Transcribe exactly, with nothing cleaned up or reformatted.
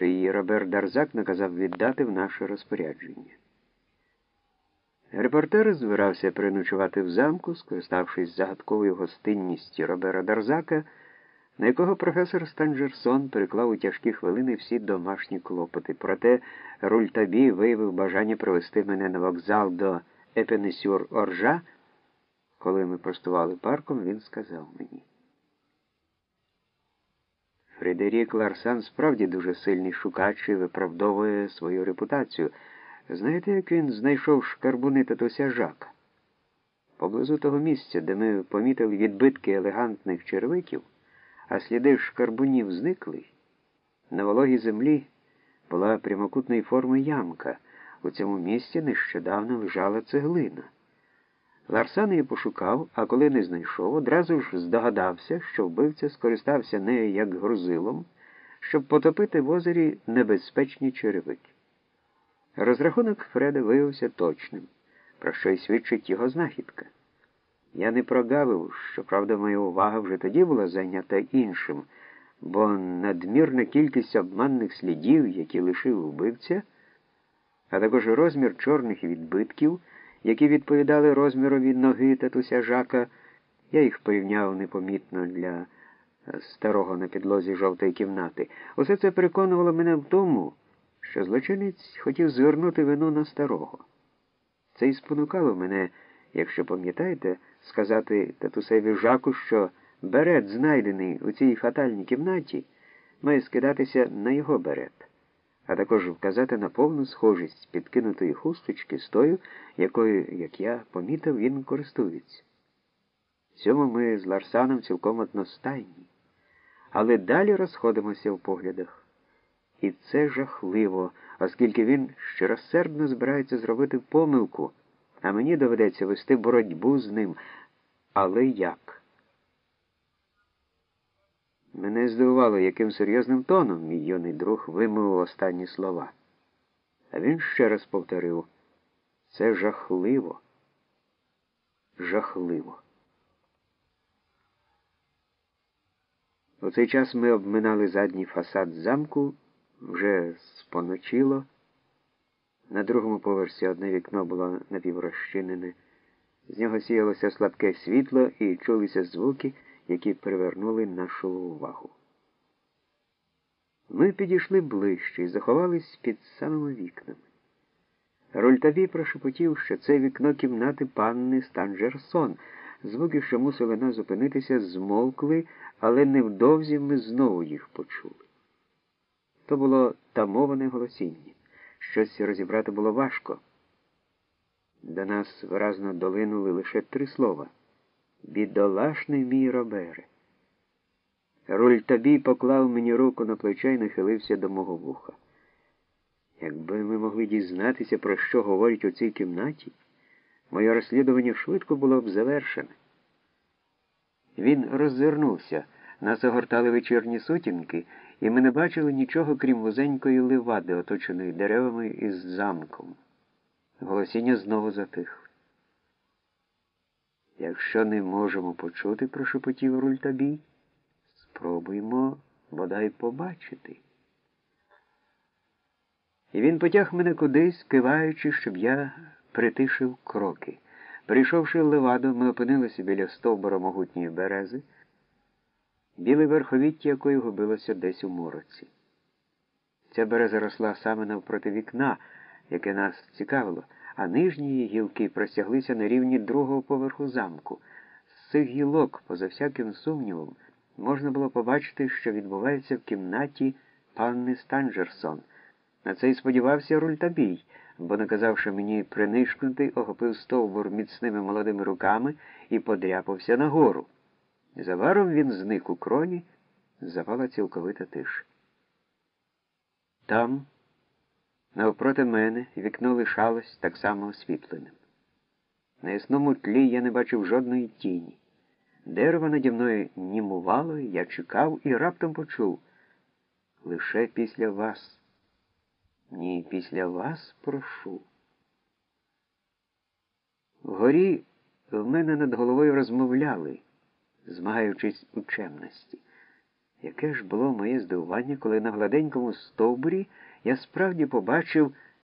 що її Робер Дарзак наказав віддати в наше розпорядження. Репортер збирався переночувати в замку, скориставшись загадковою гостинністю Робера Дарзака, на якого професор Станджерсон переклав у тяжкі хвилини всі домашні клопоти. Проте Рультабі виявив бажання провести мене на вокзал до Епенесюр-Оржа. Коли ми простували парком, він сказав мені: Фредерік Ларсан справді дуже сильний шукач і виправдовує свою репутацію. Знаєте, як він знайшов шкарбуни татуся Жака? Поблизу того місця, де ми помітили відбитки елегантних черевиків, а сліди шкарбунів зникли, на вологій землі була прямокутної форми ямка. У цьому місці нещодавно лежала цеглина. Ларсан її пошукав, а коли не знайшов, одразу ж здогадався, що вбивця скористався нею як грузилом, щоб потопити в озері небезпечні черевики. Розрахунок Фреда виявився точним, про що й свідчить його знахідка. Я не прогавив, щоправда, моя увага вже тоді була зайнята іншим, бо надмірна кількість обманних слідів, які лишив вбивця, а також розмір чорних відбитків, які відповідали розмірові ноги татуся Жака, я їх порівняв непомітно для старого на підлозі жовтої кімнати. Усе це переконувало мене в тому, що злочинець хотів звернути вину на старого. Це і спонукало мене, якщо пам'ятаєте, сказати татусеві Жаку, що берет, знайдений у цій фатальній кімнаті, має скидатися на його берет, а також вказати на повну схожість підкинутої хусточки з тою, якою, як я помітив, він користується. В цьому ми з Ларсаном цілком одностайні, але далі розходимося в поглядах. І це жахливо, оскільки він щиросердно збирається зробити помилку, а мені доведеться вести боротьбу з ним. Але як? Мене здивувало, яким серйозним тоном мій юний друг вимовив останні слова. А він ще раз повторив: це жахливо. Жахливо. У цей час ми обминали задній фасад замку. Вже споночило. На другому поверсі одне вікно було напіврозчинене. З нього сіялося слабке світло і чулися звуки, які привернули нашу увагу. Ми підійшли ближче і заховались під самими вікнами. Рультабі прошепотів, що це вікно кімнати панни Станджерсон. Звуки, що мусили нас зупинитися, змовкли, але невдовзі ми знову їх почули. То було тамоване голосіння. Щось розібрати було важко. До нас виразно долинули лише три слова: «Бідолашний мій Робере». Рультабі поклав мені руку на плече і нахилився до мого вуха. Якби ми могли дізнатися, про що говорять у цій кімнаті, моє розслідування швидко було б завершене. Він роззирнувся. Нас огортали вечірні сутінки, і ми не бачили нічого, крім вузенької ливади, оточеної деревами із замком. Голосіння знову затихло. «Якщо не можемо почути», – прошепотів Рультабі, – «спробуємо бодай побачити». І він потяг мене кудись, киваючи, щоб я притишив кроки. Прийшовши в ливаду, ми опинилися біля стовбура могутньої берези, біле верховіття якої губилося десь у мороці. Ця береза росла саме навпроти вікна, яке нас цікавило, а нижні її гілки простяглися на рівні другого поверху замку. З цих гілок, поза всяким сумнівом, можна було побачити, що відбувається в кімнаті панни Станджерсон. На це й сподівався Рультабій, бо, наказавши мені принишкнути, охопив стовбур міцними молодими руками і подряпався нагору. Незабаром він зник у кроні, запала цілковита тиша. Там, навпроти мене, вікно лишалось так само освітленим. На ясному тлі я не бачив жодної тіні. Дерево наді мною німувало, я чекав і раптом почув: «Лише після вас. Ні, після вас прошу». Вгорі в мене над головою розмовляли, змагаючись у чемності. Яке ж було моє здивування, коли на гладенькому стовбурі я справді побачив